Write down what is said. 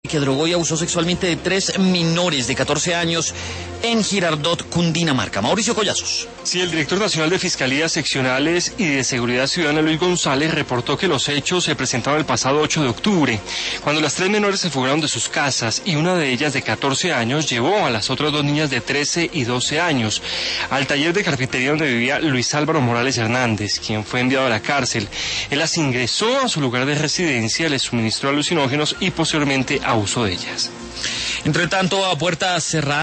Que drogó y abusó sexualmente de 3 menores de 14 años en Girardot, Cundinamarca. Mauricio Collazos. Sí, el director nacional de Fiscalías Seccionales y de Seguridad Ciudadana, Luis González, reportó que los hechos se presentaron el pasado 8 de octubre, cuando las 3 menores se fugaron de sus casas y una de ellas de 14 años llevó a las otras 2 niñas de 13 y 12 años al taller de carpintería donde vivía Luis Álvaro Morales Hernández, quien fue enviado a la cárcel. Él las ingresó a su lugar de residencia, les suministró alucinógenos y posteriormente abusó de ellas. Entre tanto, a puertas cerradas.